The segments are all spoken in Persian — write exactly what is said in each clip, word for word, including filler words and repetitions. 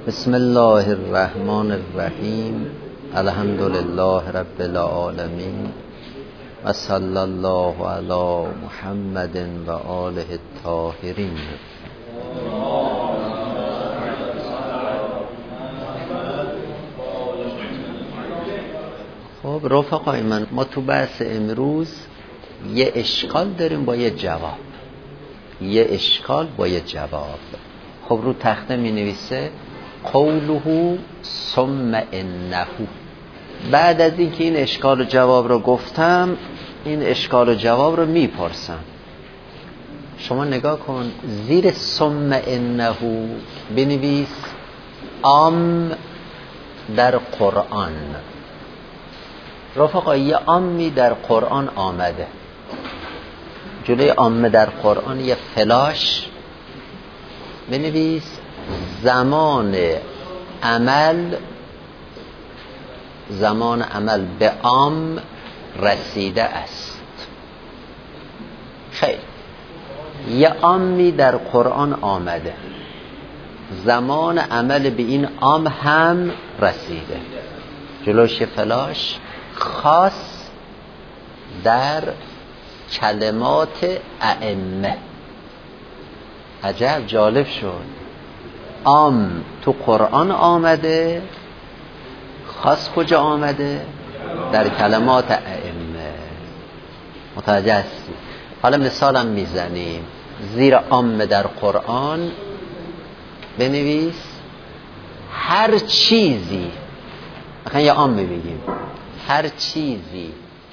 بسم الله الرحمن الرحیم. الحمد لله رب العالمین و صلی الله علی محمد و آله الطاهرین. خب رفقای من، ما تو بحث امروز یه اشکال داریم با یه جواب. یه اشکال با یه جواب. خب رو تخته می نویسه قوله ثم انه. بعد از اینکه این اشکال و جواب رو گفتم، این اشکال و جواب رو میپرسم. شما نگاه کن، زیر ثم انه بنویس عام در قرآن. رفقا یه عامی در قرآن آمده، جلوی عام در قرآن یه فلاش بنویس زمان عمل زمان عمل به عام رسیده است. خیلی یه عامی در قرآن آمده، زمان عمل به این عام هم رسیده. جلوش فلاش خاص در کلمات ائمه. عجب جالب شد، عام تو قرآن آمده، خاص کجا آمده؟ در کلمات ائمه. متوجه هستی؟ حالا مثالم میزنیم. زیر عام در قرآن بنویس هر چیزی، مثلا یه عام بگیم هر چیزی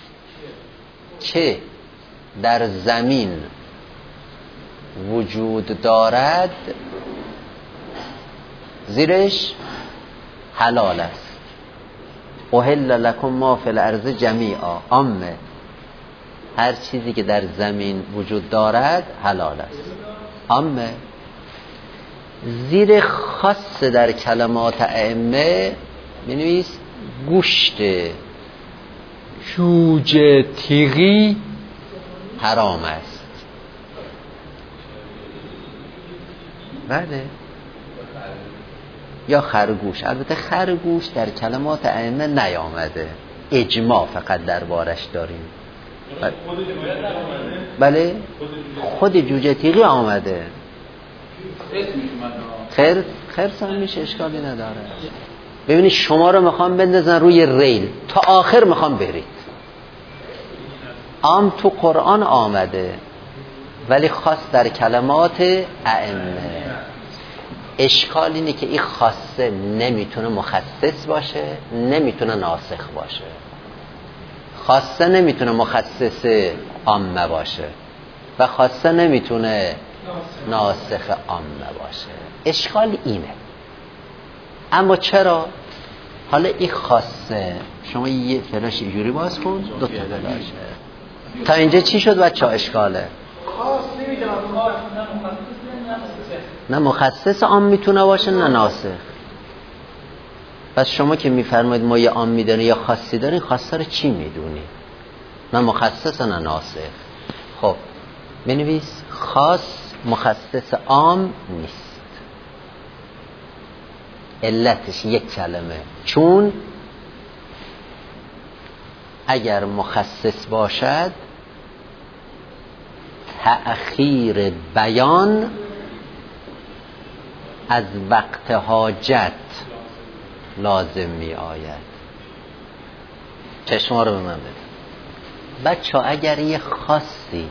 که در زمین وجود دارد زیرش حلال است. احل لکم ما فی الارض جمیعا. عامه، هر چیزی که در زمین وجود دارد حلال است. عامه. زیر خاص در کلمات ائمه بنویس گوشت جوجه تیغی حرام است. بله، یا خرگوش. البته خرگوش در کلمات ائمه نیامده، اجماع فقط دربارش داریم. بله، خود جوجه تیغی آمده. خرس خرس هم میشه، اشکالی نداره. ببینید شما رو میخوام بندازن روی ریل، تا آخر میخوام برید. عام تو قرآن آمده ولی خاص در کلمات ائمه. اشکال اینه که این خاصه نمیتونه مخصص باشه، نمیتونه ناسخ باشه. خاصه نمیتونه مخصص عامه باشه و خاصه نمیتونه ناسخ عامه باشه. اشکال اینه. اما چرا؟ حالا این خاصه، شما یه فلاش اینجوری باز کن، دو تا فلاشه. تا اینجا چی شد بچه ها؟ اشکاله. خاص نمیدونم، نه مخصص عام میتونه باشه نه ناسخ. پس شما که میفرمایید ما یه عام میدونی یا خاصی دارین، خاصه رو چی میدونی؟ نه مخصص نه ناسخ. خب بنویس خاص مخصص عام نیست. علتش یک کلمه، چون اگر مخصص باشد تأخیر بیان از وقت حاجت لازم می آید. چشما رو به من بده بچه ها. اگر یه خاصی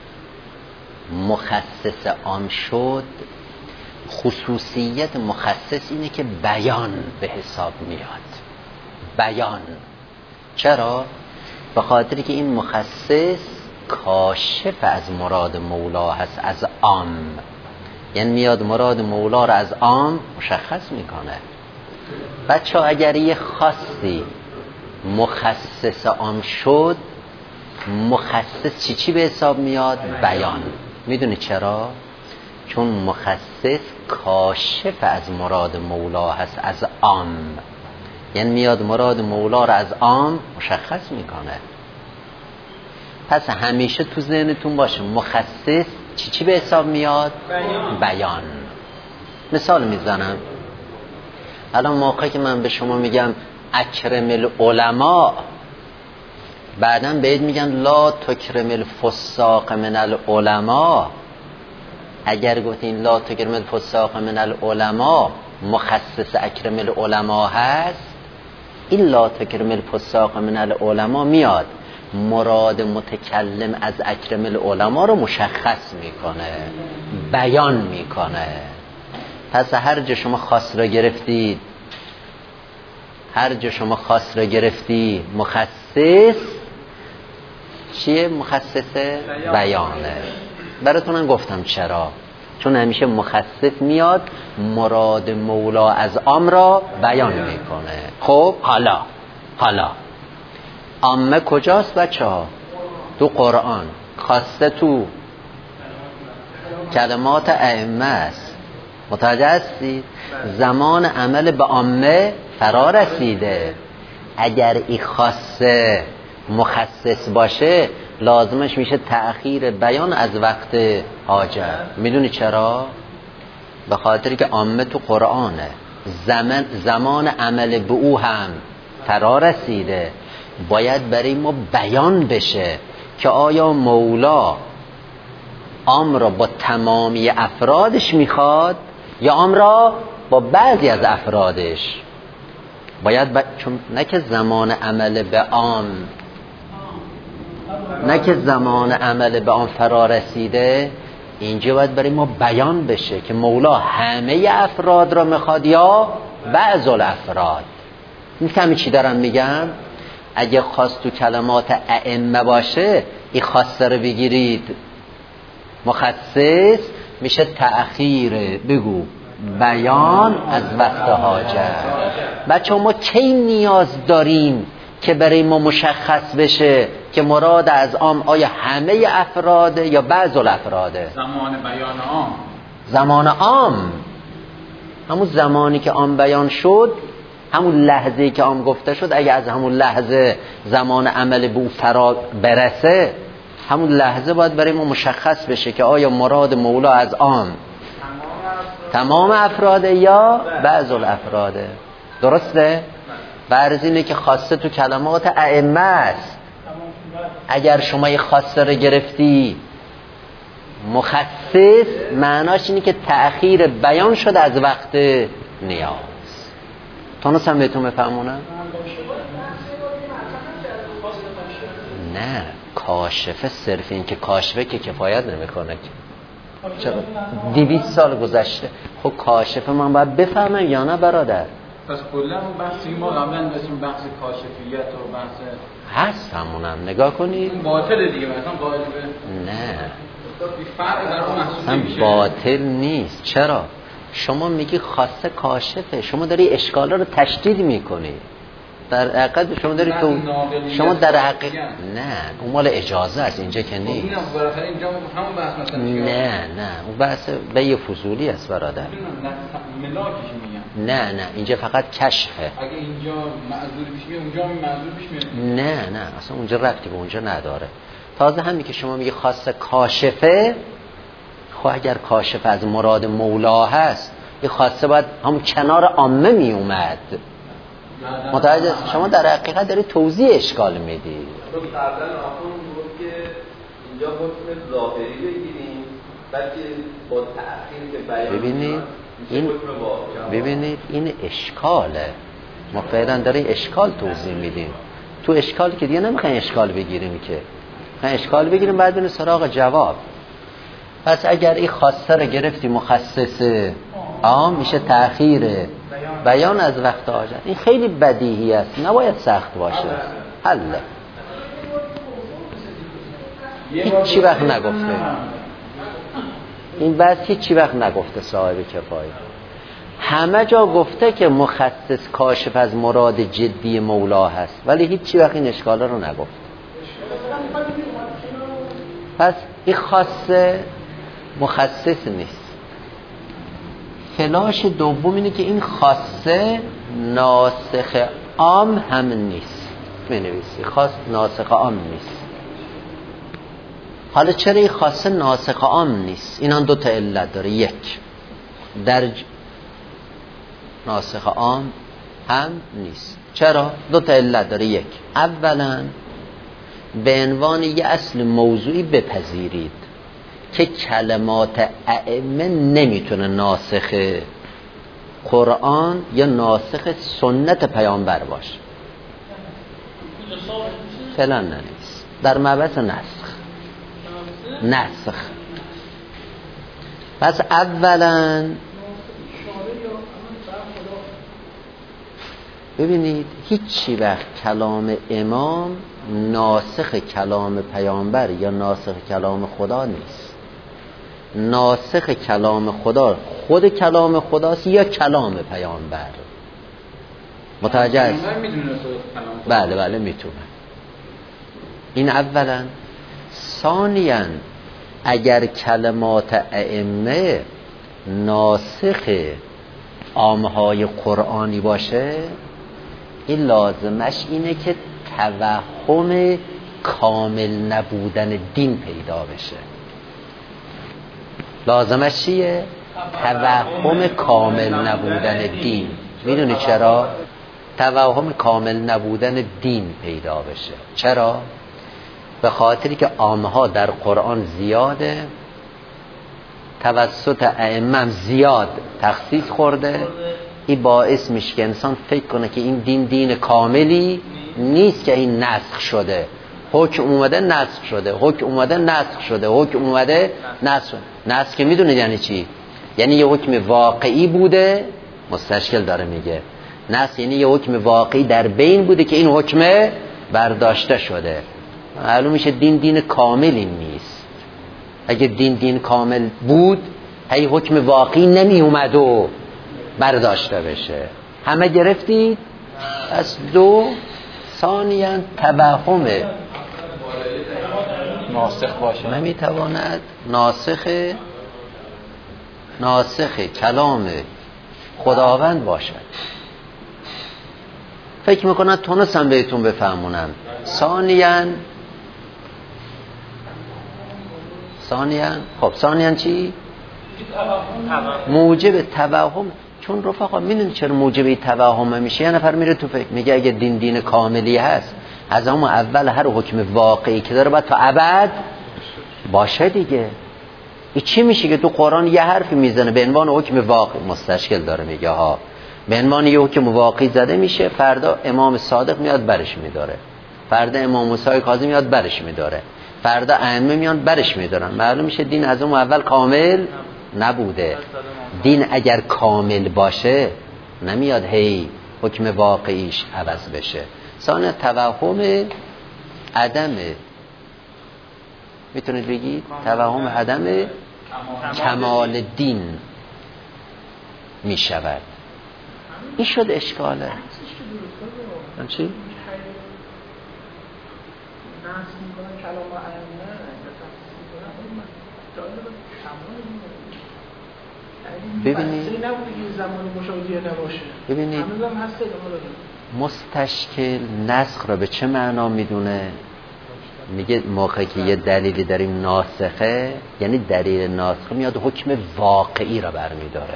مخصص عام شد، خصوصیت مخصص اینه که بیان به حساب میاد. بیان. چرا؟ به خاطری که این مخصص کاشف از مراد مولا هست، از عام. یعنی میاد مراد مولا رو از عام مشخص میکنه. بچه ها اگر یه خاصی مخصص عام شد، مخصص چی چی به حساب میاد؟ بیان. میدونی چرا؟ چون مخصص کاشف از مراد مولا هست، از عام. یعنی میاد مراد مولا رو از عام مشخص میکنه. پس همیشه تو ذهنتون باشه مخصص چی چی به حساب میاد؟ بیان. بیان. مثال میزنم. الان موقعی که من به شما میگم اکرم العلماء، بعدم بهت میگن لا تکرم الفساق من العلماء. اگر گفتین لا تکرم الفساق من العلماء مخصص اکرم العلماء هست، این لا تکرم الفساق من العلماء میاد مراد متکلم از اکرم العلماء رو مشخص میکنه، بیان میکنه. پس هر جا شما خاص را گرفتید، هر جا شما خاص را گرفتی مخصص چیه؟ مخصص بیانه. براتونم گفتم چرا، چون همیشه مخصص میاد مراد مولا از عام را بیان میکنه. خب حالا حالا عامه کجاست بچه ها؟ تو قرآن. خاصه تو کلمات ائمه است. متوجه هستید؟ زمان عمل به عامه فرا رسیده. اگر این خاصه مخصص باشه لازمش میشه تأخیر بیان از وقت حاجت. میدونی چرا؟ به خاطر که عامه تو قرآنه، زمان زمان عمل به او هم فرا رسیده، باید برای ما بیان بشه که آیا مولا عام را با تمامی افرادش میخواد یا عام را با بعضی از افرادش. باید ب... چون نه که زمان عمل به عام نه که زمان عمل به عام فرا رسیده، اینجا باید برای ما بیان بشه که مولا همه افراد را میخواد یا بعض الافراد. میفهمی چی دارم میگم؟ اگه خاص تو کلمات ائمه باشه این خاصه رو بگیرید مخصص، میشه تأخیر بگو بیان از وقت حاجت. بچه ما کی نیاز داریم که برای ما مشخص بشه که مراد از عام آیا همه افراده یا بعض الافراده؟ زمان بیان عام. زمان عام همون زمانی که عام بیان شد، همون لحظه‌ای که عام گفته شد، اگه از همون لحظه زمان عمل به او فرا برسه، همون لحظه باید برای ما مشخص بشه که آیا مراد مولا از عام تمام افراده یا بعض الافراده. درسته؟ فرض اینه که خاصه تو کلمات ائمه است. اگر شما یه خاصه رو گرفتی مخصص، معناش اینه که تأخیر بیان شده از وقت نیاز. تونستم بهتون بفهمونم؟ نه، کاشفه صرف این که کاشفه که کفایت نمیکنه. چرا؟ دویست سال گذشته. خب کاشفه من باید بفهمم یا نه برادر؟ پس کلا بحثی ما قبلا داشتیم بحث کاشفیت و بحث هست همونم نگاه کنید. باطل دیگه مثلا قائل به نه فرق در اون محسوب نمیشه. باطل نیست. چرا؟ شما میگی خاصه کاشفه، شما داری اشکالا رو تشدید میکنی. در حقیقت شما داری تو شما در حقیقت نه، اون مال اجازه است، اینجا که نیست. نه نه اون بحث به فضولی است برادر. نه نه اینجا فقط کشفه. اگه اینجا معذور پیش میاد اونجا هم معذور پیش میاد. نه نه اصلا اونجا ربطی به اونجا نداره. تازه همین که شما میگی خاصه کاشفه، خب اگر کاشفه از مراد مولا هست، این خاصه باید هم کنار عامه می اومد. متوجه شما در حقیقت داری توضیح اشکال میدی. تو قبلا آخون بود که اینجا حکم ظاهری بگیریم، بلکه با تأخیر که بیان ببینید این ببینید این اشکاله. ما فعلا داری اشکال توضیح میدیم. تو اشکال که دیگه نمیخواین اشکال بگیریم، که میخواین اشکال بگیریم بعد بریم سراغ جواب. پس اگر این خاصه رو گرفتی مخصص عام، میشه تأخیر بیان از وقت حاجت. این خیلی بدیهی است، نباید سخت باشه. حله هیچی وقت نگفته این بس هیچی وقت نگفته صاحب کفایه. همه جا گفته که مخصص کاشف از مراد جدی مولا هست، ولی هیچی وقت این اشکاله رو نگفت. پس این خاصه مخصص نیست. فلاش دوم اینه که این خاصه ناسخ عام هم نیست. بنویسی خاص ناسخ عام نیست. حالا چرا این خاصه ناسخ عام نیست؟ این هم دو تا علت داره. یک، در ج... ناسخ عام هم نیست. چرا؟ دو تا علت داره. یک، اولا به عنوان یه اصل موضوعی بپذیرید که کلمات ائمه نمیتونه ناسخ قرآن یا ناسخ سنت پیامبر باشه. فعلا ننویس در مبحث نسخ. نسخ پس اولا ببینید هیچی وقت کلام امام ناسخ کلام پیامبر یا ناسخ کلام خدا نیست. ناسخ کلام خدا خود کلام خداست یا کلام پیامبر. متوجه است؟ بله بله میتونه. این اولا. ثانیاً اگر کلمات ائمه ناسخ عامهای قرآنی باشه، این لازمش اینه که توهم کامل نبودن دین پیدا بشه. لازمش چیه؟ توهم کامل نبودن دین. میدونی چرا؟ توهم کامل نبودن دین پیدا بشه. چرا؟ به خاطری که عامها در قرآن زیاده، توسط ائمه زیاد تخصیص خورده. این باعث میشه که انسان فکر کنه که این دین دین کاملی نیست، که این نسخ شده. حکم اومده نسخ شده، حکم اومده نسخ شده، حکم اومده نسخ شده. نسخ که میدونید یعنی چی؟ یعنی یه حکم واقعی بوده، مستشکل داره میگه. نسخ یعنی یه حکم واقعی در بین بوده که این حکم برداشته شده. معلوم میشه دین دین کاملی نیست. اگه دین دین کامل بود، هی حکم واقعی نمی اومد و برداشته بشه. همه گرفتید؟ از دو. ثانیاً توهم ناسخ باشه. نمیتواند ناسخ ناسخ کلام خداوند باشد. فکر میکنن تونستم بهتون بفهمونم. ثانیاً ثانیاً خب ثانیاً چی؟ موجب توهم. چون رفقا میدونی چرا موجب توهم میشه؟ یه نفر میره تو فکر میگه اگه دین دین کاملی هست، از همون اول هر حکم واقعی که داره باید تا ابد باشه دیگه. این چی میشه که تو قرآن یه حرفی میزنه به عنوان حکم واقعی، مستشکل داره میگه ها، به عنوان یه حکم واقعی زده میشه، فردا امام صادق میاد برش میداره، فردا امام موسی کاظم میاد برش میداره، فردا ائمه میان برش میدارن. معلوم میشه دین از اون اول کامل نبوده. دین اگر کامل باشه نمیاد هی حکم واقعیش عوض بشه. ثانیا توهم عدم، میتونید بگید توهم عدم کمال دین میشود. این شد اشکاله. چی؟ ببینید ببینید مستشکل نسخ را به چه معنا میدونه؟ میگه موقعی که یه دلیلی داریم ناسخه، یعنی دلیل ناسخه میاد حکم واقعی را برمیداره.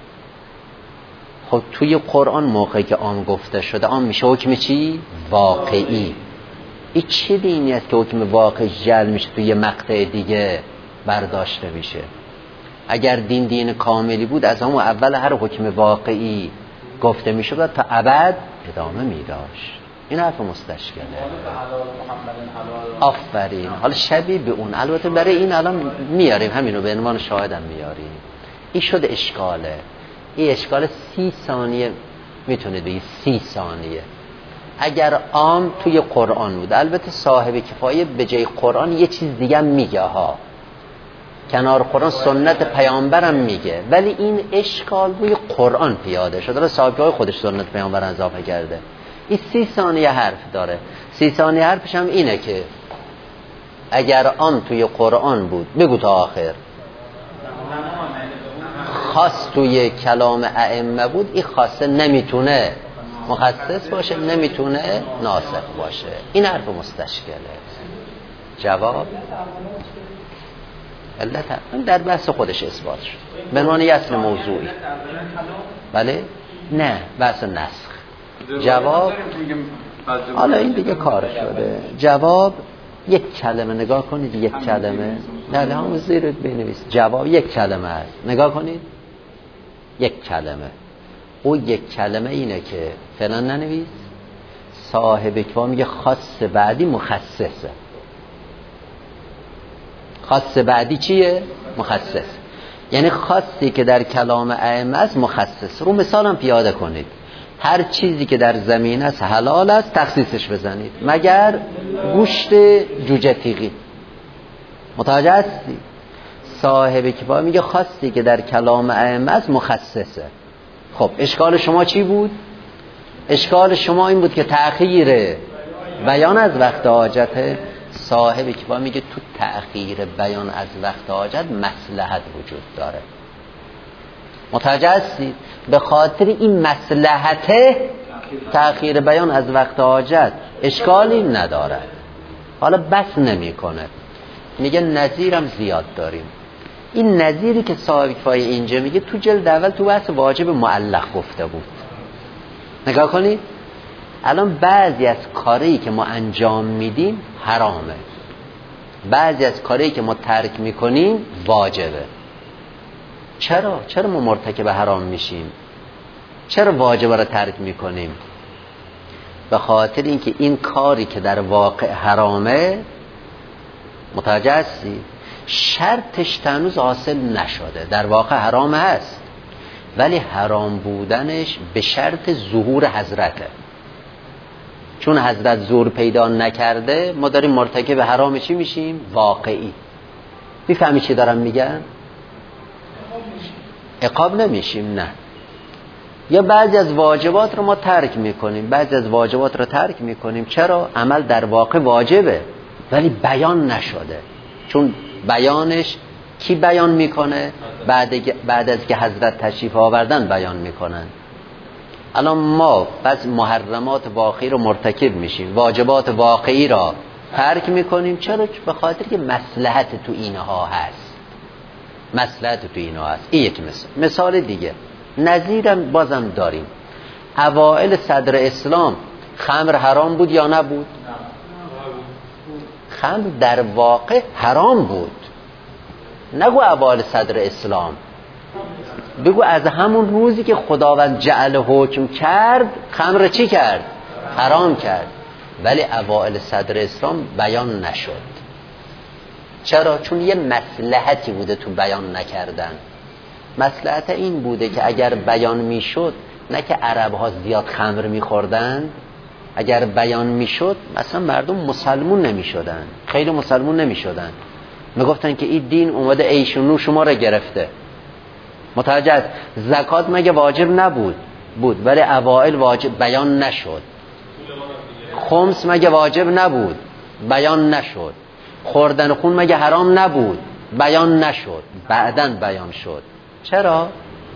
خب توی قرآن موقعی که عام گفته شده، عام میشه حکم چی؟ واقعی. این چه دینی است که حکم واقعی جل میشه توی مقطع دیگه برداشته میشه؟ اگر دین دین کاملی بود، از همون اول هر حکم واقعی گفته میشد تا ابد ادامه میداشت. این حرف مستشکله. آفرین. حالا شبیه به اون، البته برای این الان میاریم، همینو به عنوان شاهدم میاریم. این شد اشکاله. این اشکال سی ثانیه میتونید بگید، سی ثانیه. اگر عام توی قرآن بود، البته صاحب کفایه به جای قرآن یه چیز دیگه میگه ها، کنار قرآن سنت پیامبرم میگه، ولی این اشکال روی قرآن پیاده شده. حالا صاحب کفایه خودش سنت پیامبر اضافه کرده. این سی ثانیه حرف داره. سی ثانیه حرفش هم اینه که اگر عام توی قرآن بود، بگو تا آخر، خاص توی کلام ائمه بود، این خاصه نمیتونه مخصص باشه، نمیتونه ناسخ باشه. این حرف مستشکله. جواب علت در بحث خودش اثبات شد به عنوان یه اصل موضوعی. بله نه بحث نسخ. جواب حالا این دیگه کار شده. جواب یک کلمه، نگاه کنید یک کلمه، نه همون زیر بنویس. جواب یک کلمه است، نگاه کنید یک کلمه. او یک کلمه اینه که فعلا ننویس. صاحب کتاب میگه خاص بعدی مخصصه. خاص بعدی چیه؟ مخصص. یعنی خاصی که در کلام ائمه است مخصص. رو مثالم پیاده کنید. هر چیزی که در زمین است حلال است، تخصیصش بزنید مگر گوشت جوجه تیغی. متوجه هستی؟ صاحب کتاب میگه خاصی که در کلام ائمه است مخصصه. خب اشکال شما چی بود؟ اشکال شما این بود که تأخیر بیان از وقت حاجته. صاحب کتاب میگه تو تأخیر بیان از وقت حاجت مصلحت وجود داره. متوجه هستید؟ به خاطر این مصلحت تأخیر بیان از وقت حاجت اشکالی ندارد. حالا بس نمی کنه، میگه نظیرم زیاد داریم. این نظیری که صاحب کتاب اینجا میگه تو جلد اول تو بحث واجب معلق گفته بود. نگاه کنید الان بعضی از کاری که ما انجام میدیم حرامه، بعضی از کاری که ما ترک میکنیم واجبه. چرا؟ چرا ما مرتکب حرام میشیم؟ چرا واجب را ترک میکنیم؟ به خاطر اینکه این کاری که در واقع حرامه، متوجه هستی؟ شرطش تنوز حاصل نشده، در واقع حرام هست ولی حرام بودنش به شرط ظهور حضرته. چون حضرت ظهور پیدا نکرده ما داریم مرتکب حرام چی میشیم؟ واقعی. میفهمی چی دارم میگم؟ عقاب نمیشیم، نه. یا بعضی از واجبات رو ما ترک میکنیم، بعضی از واجبات رو ترک میکنیم. چرا؟ عمل در واقع واجبه ولی بیان نشده. چون بیانش کی بیان میکنه؟ بعد, بعد از که حضرت تشریف آوردن بیان میکنن. الان ما بعض محرمات واقعی رو مرتکب میشیم، واجبات واقعی را ترک میکنیم. چرا؟ به خاطر که مصلحت تو اینها هست. مصلحت تو اینها هست. این یک مثال. مثال دیگه نظیرم بازم داریم. اوائل صدر اسلام خمر حرام بود یا نبود؟ خمر در واقع حرام بود. نگو اوائل صدر اسلام، بگو از همون روزی که خداوند جعل حکم کرد خمر چی کرد؟ حرام کرد. ولی اوائل صدر اسلام بیان نشد. چرا؟ چون یه مصلحتی بوده تو بیان نکردن. مصلحت این بوده که اگر بیان میشد، نه که عرب ها زیاد خمر میخوردن، اگر بیان میشد مثلا مردم مسلمون نمیشدن، خیلی مسلمون نمیشدن، میگفتن که این دین اومده عیش و نوش شما را گرفته. متوجه است؟ زکات مگه واجب نبود؟ بود ولی اوائل واجب بیان نشد. خمس مگه واجب نبود؟ بیان نشد. خوردن خون مگه حرام نبود؟ بیان نشد. بعداً بیان شد. چرا؟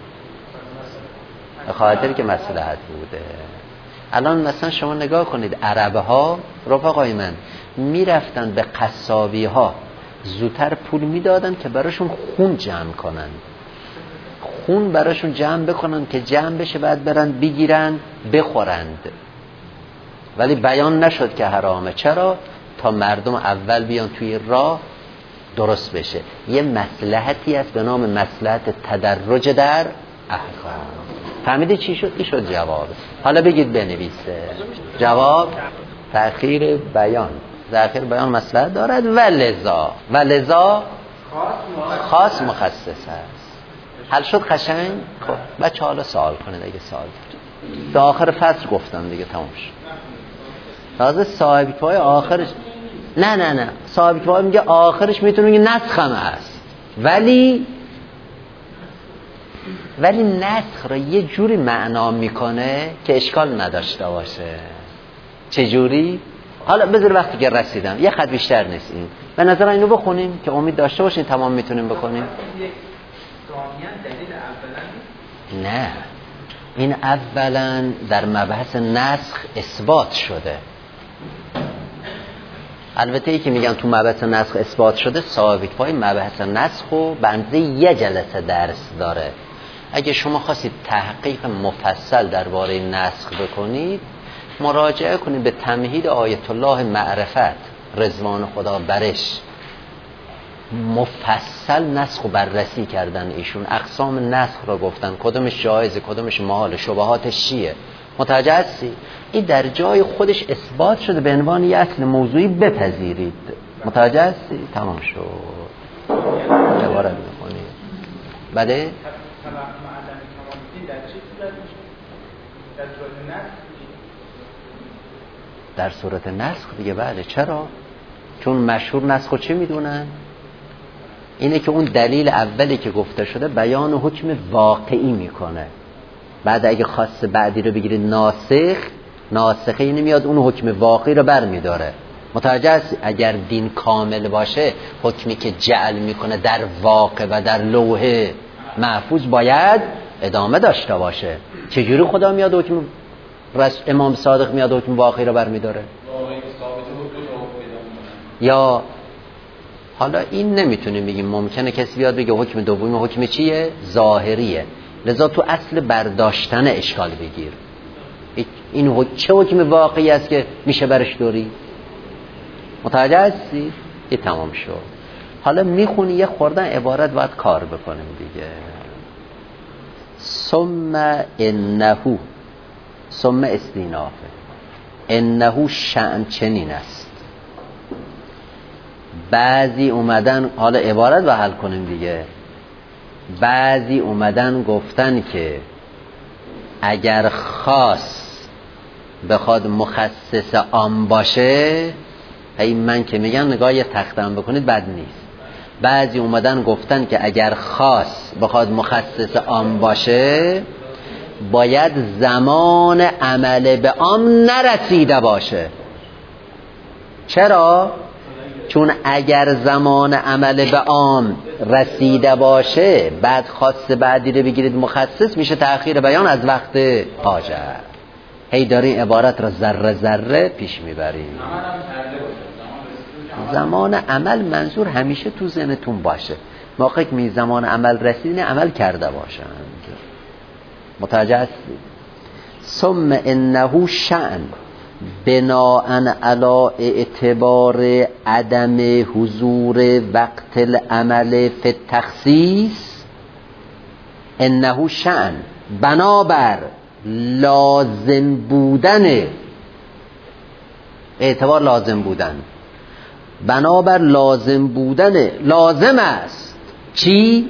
به خاطر که مصلحت بوده. الان مثلا شما نگاه کنید عربه ها رفقای من میرفتن به قصابی ها زودتر پول میدادن که براشون خون جمع کنن، خون براشون جمع بکنن که جمع بشه بعد برن بگیرن بخورند. ولی بیان نشد که حرامه. چرا؟ تا مردم اول بیان توی راه درست بشه. یه مصلحتی است به نام مصلحت تدرج در احکام. فهمیدی چی شد؟ این شد جواب. حالا بگید بنویسه. جواب تأخیر بیان. تأخیر بیان مصلحت دارد و لذا و لذا خاص مخصص است. حل شد قشنگ؟ خب بچه حالا سوال کنید اگه سوال دارید. تا آخر فصل گفتم دیگه تموم شد. تازه صاحب کتاب آخرش نه نه نه صاحب کتاب میگه آخرش میتونه میگه نسخ هم هست، ولی ولی نسخ رو یه جوری معنا میکنه که اشکال نداشته باشه. چه جوری؟ حالا بذار وقتی که رسیدم یه خط بیشتر نیست این. به نظر اینو بخونیم که امید داشته باشین تمام میتونیم بکنیم. نه این اولا در مبحث نسخ اثبات شده. البته ای که میگن تو مبحث نسخ اثبات شده ثابت پای مبحث نسخ و بنده یه جلسه درس داره. اگه شما خواستید تحقیق مفصل درباره نسخ بکنید، مراجعه کنید به تمهید آیت الله معرفت رضوان خدا برش. مفصل نسخ و بررسی کردن ایشون، اقسام نسخ را گفتن، کدومش جایزه، کدومش محال، شبهاتش چیه. متوجه هستی؟ این در جای خودش اثبات شده، به عنوان یه اصل موضوعی بپذیرید. متوجه هستی؟ تمام شد. عبارت می‌کنی. بله؟ در صورت نسخ دیگه. بله. چرا؟ چون مشهور نسخو چی میدونن؟ اینه که اون دلیل اولی که گفته شده بیان حکم واقعی میکنه. بعد اگه خاص بعدی رو بگیرید ناسخ، ناسخه اینه میاد اون حکم واقعی رو بر میداره. متوجه است؟ اگر دین کامل باشه، حکمی که جعل میکنه در واقع و در لوح محفوظ باید ادامه داشته باشه. چجوری خدا میاد حکم رس... امام صادق میاد حکم واقعی رو بر میداره؟ یا حالا این نمیتونیم بگیم، ممکنه کسی بیاد بگه حکم دومی حکم چیه؟ ظاهریه. لذا تو اصل برداشتن اشکال بگیر. این چه حکم واقعی است که میشه برش دوری؟ متوجه هستی؟ این تمام شد. حالا میخونی یه خوردن عبارت باید کار بکنیم دیگه. ثم انه، ثم استینافه، انه شأن چنین است. بعضی اومدن، حالا عبارت با حل کنیم دیگه، بعضی اومدن گفتن که اگر خاص بخواد مخصص عام باشه، هی من که میگم نگاه یه تختم بکنید بد نیست. بعضی اومدن گفتن که اگر خاص بخواد مخصص عام باشه، باید زمان عمل به عام نرسیده باشه. چرا؟ چون اگر زمان عمل به عام رسیده باشه، بعد خاص بعدی رو بگیرید مخصص، میشه تأخیر بیان از وقت حاجت. هی داری عبارت را ذره ذره پیش میبریم. زمان عمل منظور همیشه تو ذهنتون باشه. موقعی که می زمان عمل رسید، عمل کرده باشند. متوجه هستی؟ ثم انه شأن بناءً علی اعتبار عدم حضور وقت العمل فی التخصیص، انه شأن بنابر لازم بودن، اعتبار لازم بودن، بنابر لازم بودن، لازم است چی؟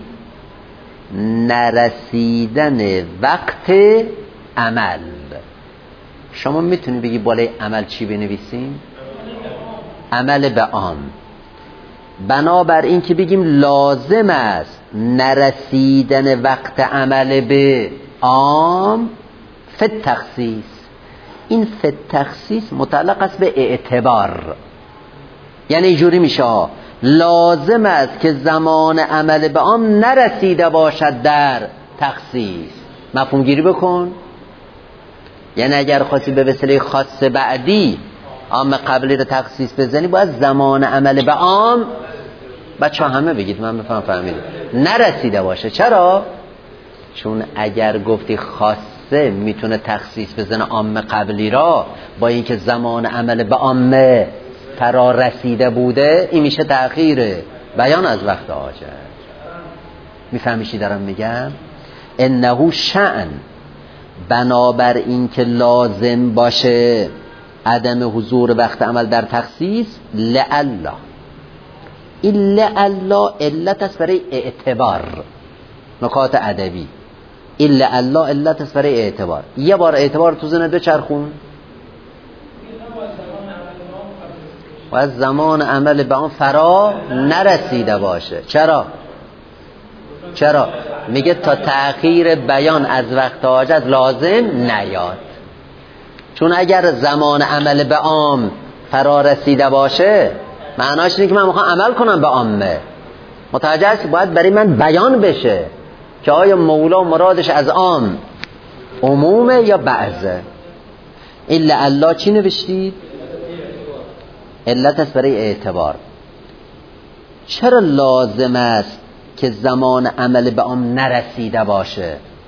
نرسیدن وقت عمل. شما میتونی بگی بالای عمل چی بنویسیم؟ عمل به عام. بنابر این که بگیم لازم است نرسیدن وقت عمل به عام فی التخصیص. این فی التخصیص متعلق است به اعتبار، یعنی اینجوری میشه لازم است که زمان عمل به عام نرسیده باشد در تخصیص. مفهوم گیری بکن. یعنی اگر خواستی به وسیله خاص بعدی عام قبلی رو تخصیص بزنی، باید زمان عمل به عام، بچه ها همه بگید من بفهم فهمید، نرسیده باشه. چرا؟ چون اگر گفتی خاصه میتونه تخصیص بزنه عام قبلی را، با اینکه زمان عمل به عام فرا رسیده بوده، این میشه تأخیر بیان از وقت حاجت. میفهمی چی دارم میگم؟ انه شأن بنابر این که لازم باشه عدم حضور وقت عمل در تخصیص، لعلا، این لعلا علت است برای اعتبار، نکات ادبی. این لعلا علت است برای اعتبار. یه بار اعتبار تو ذهنت بچرخون. و از زمان عمل به آن فرا نرسیده باشه. چرا؟ چرا؟ میگه تا تأخیر بیان از وقت حاجت لازم نیاد. چون اگر زمان عمل به عام فرا رسیده باشه، معناش اینه که من میخوام عمل کنم به عامه. متوجه هستی؟ باید برای من بیان بشه که آیا مولا مرادش از عام عمومه یا بعضه. الا الله چی نوشتید؟ علت است برای اعتبار. چرا لازم است که زمان عمل به عام نرسیده باشه؟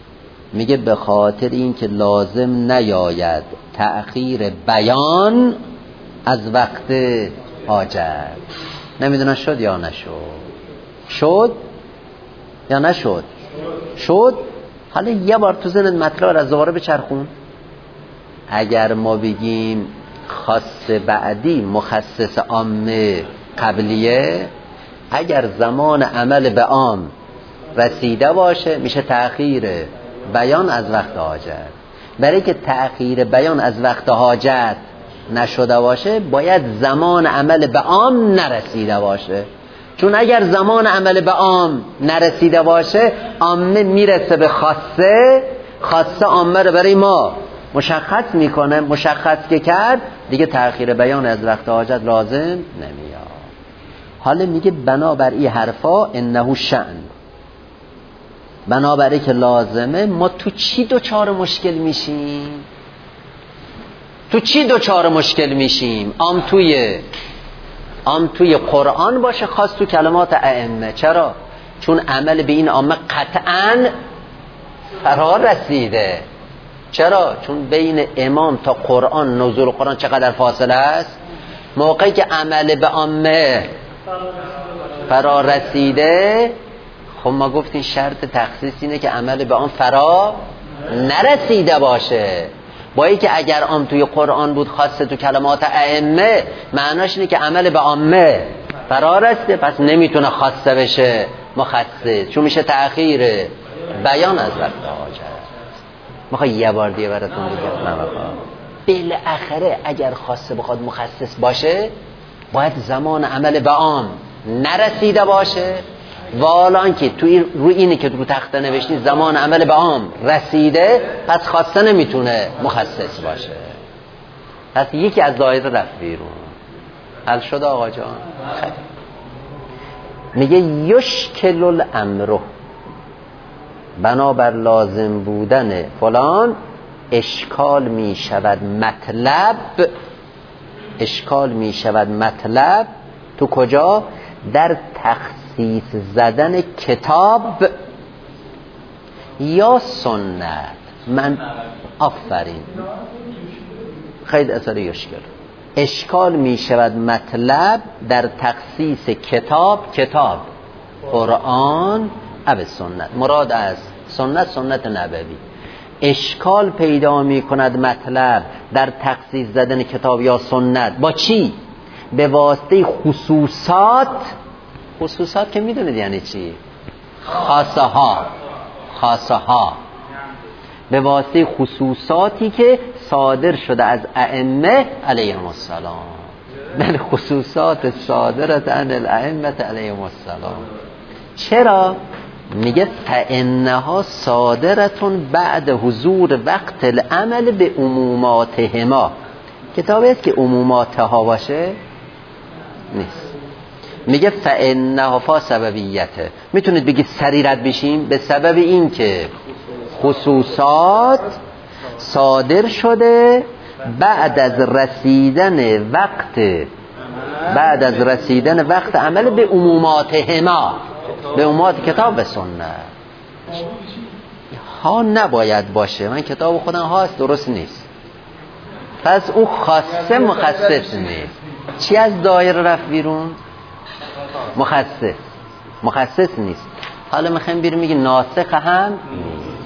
میگه به خاطر این که لازم نیاید تأخیر بیان از وقت حاجت. نمیدونم شد یا نشد؟ شد یا نشد؟ شد. حالا یه بار تو ذهنت مطلب رو از دوباره بچرخون. اگر ما بگیم خاص بعدی مخصص عام قبلیه، اگر زمان عمل به عام رسیده باشه میشه تأخیر بیان از وقت حاجت. برای که تأخیر بیان از وقت حاجت نشده باشه باید زمان عمل به عام نرسیده باشه، چون اگر زمان عمل به عام نرسیده باشه عامه میرسه به خاصه، خاصه عامه رو برای ما مشخص میکنه، مشخص که کرد دیگه تأخیر بیان از وقت حاجت لازم نمیاد. حالا میگه بنابر این حرفا انه شأن، بنابر که لازمه. ما تو چی دوچار مشکل میشیم؟ تو چی دوچار مشکل میشیم؟ عام توی عام توی قرآن باشه، خاص تو کلمات ائمه. چرا؟ چون عمل به این عامه قطعاً فرا رسیده. چرا؟ چون بین امام تا قرآن، نزول قرآن چقدر فاصله است؟ موقعی که عمل به عامه فرا رسیده، خب ما گفتیم شرط تخصیص اینه که عمل به عام فرا نرسیده باشه. با اینکه اگر عام توی قرآن بود، خاصه تو کلمات ائمه، معناش اینه که عمل به عامه فرا رسیده، پس نمیتونه خاصه بشه مخصص، چون میشه تأخیر بیان از وقت حاجت. میخوای یه بار دیگه براتون بگم؟ نه بالاخره اگر خاصه بخواد مخصص باشه باید زمان عمل به عام نرسیده باشه، والان که توی روی اینی که رو تخته نوشتی زمان عمل به عام رسیده، پس خاصه نمیتونه مخصص باشه. پس یکی از دایره رفت بیرون. حل شد آقا جان؟ خیلی. میگه یشکل الامر، بنابر لازم بودن فلان اشکال می شود مطلب، اشکال می شود مطلب تو کجا؟ در تخصیص زدن کتاب یا سنت. من آفرین، خیلی اثر یشکل. اشکال می شود مطلب در تخصیص کتاب، کتاب قرآن او سنت، مراد از سنت سنت نبوی. اشکال پیدا می کند مطلب در تخصیص زدن کتاب یا سنت. با چی؟ به واسطه خصوصات. خصوصات که میدونید یعنی چی؟ خاصه ها، خاصه ها. به واسطه خصوصاتی که صادر شده از ائمه علیهم السلام. من خصوصات صادرت عن الائمه علیهم السلام. چرا؟ میگه فانها صادرتون بعد حضور وقت العمل به عموماتهما. کتابی است که عموماتها باشه نیست. میگه فانها فا سببیته. میتونید بگید سری رد بشیم به سبب این که خصوصات صادر شده بعد از رسیدن وقت بعد از رسیدن وقت عمل به عموماتهما، به عمومات کتاب و سنت. ها نباید باشه، من کتاب خودم هاست درست نیست، پس او خاصه مخصص نیست. چی از دایره رفت بیرون؟ مخصص، مخصص نیست. حالا میخوایم بیرون میگه ناسخ هم نیست.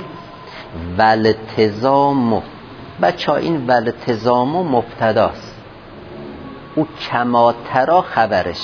والتزام، بچه ها این والتزام مبتداست، او کماترا خبرش.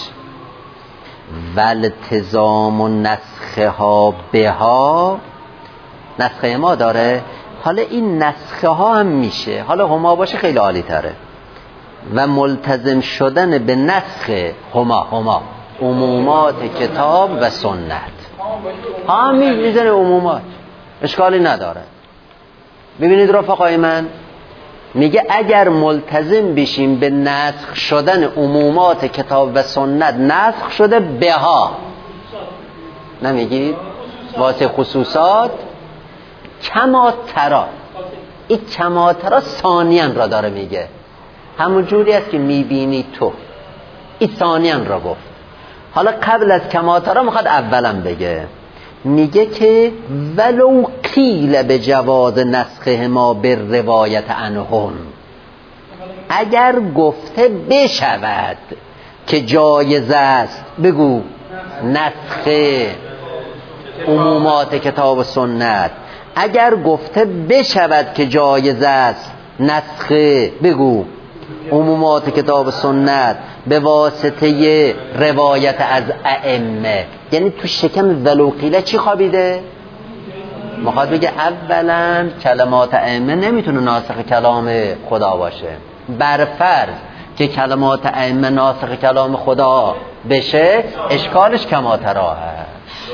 والتزام و نسخه ها به ها، نسخه ما داره. حالا این نسخه ها هم میشه، حالا هما باشه خیلی عالی تره. و ملتزم شدن به نسخ هما، هما عمومات کتاب و سنت. ها میزنه عمومات، اشکالی نداره. ببینید رفقای من، میگه اگر ملتزم بشیم به نسخ شدن عمومات کتاب و سنت، نسخ شده به ها، نمیگید واسه خصوصات کما ترا. این کما ترا ثانیان را داره میگه، همون جوری است که میبینی تو. این ثانیان را گفت. حالا قبل از کما ترا میخواد اولم بگه. میگه که ولو قیل به جواز نسخه ما به روایت عنهم، اگر گفته بشود که جایز است، بگو نسخ عمومات کتاب و سنت، اگر گفته بشود که جایز است نسخ، بگو عمومات کتاب و سنت به واسطه روایت از ائمه، یعنی تو شکم ولو قیل چی خوابیده؟ میخواد بگه اولا کلمات ائمه نمیتونه ناسخ کلام خدا باشه، برفرض که کلمات ائمه ناسخ کلام خدا بشه اشکالش کما تراه هست.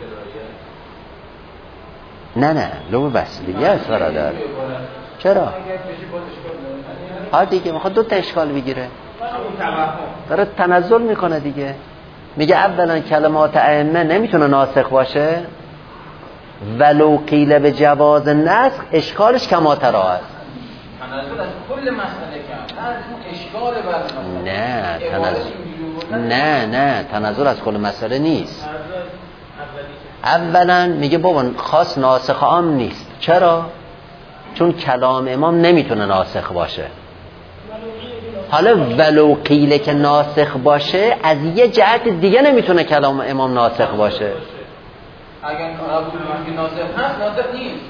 نه نه لو بسلیه است برادر. چرا؟ ها دیگه میخواد دو تا اشکال بگیره، داره تنزل میکنه دیگه. میگه اولا کلمات ائمه نمیتونه ناسخ باشه، ولو قیل به جواز نسخ اشکالش کما تراه است. تنزل از کل مسئله کرد، نه اشکال بر نه تنزل نه نه تنزل از کل مسئله نیست. اولا میگه بابا خاص ناسخ عام نیست. چرا؟ چون کلام امام نمیتونه ناسخ باشه. حالا ولو قیل که ناسخ باشه، از یه جهت دیگه نمیتونه کلام امام ناسخ باشه. اگر قبول کنیم که ناسخ هست، ناسخ نیست.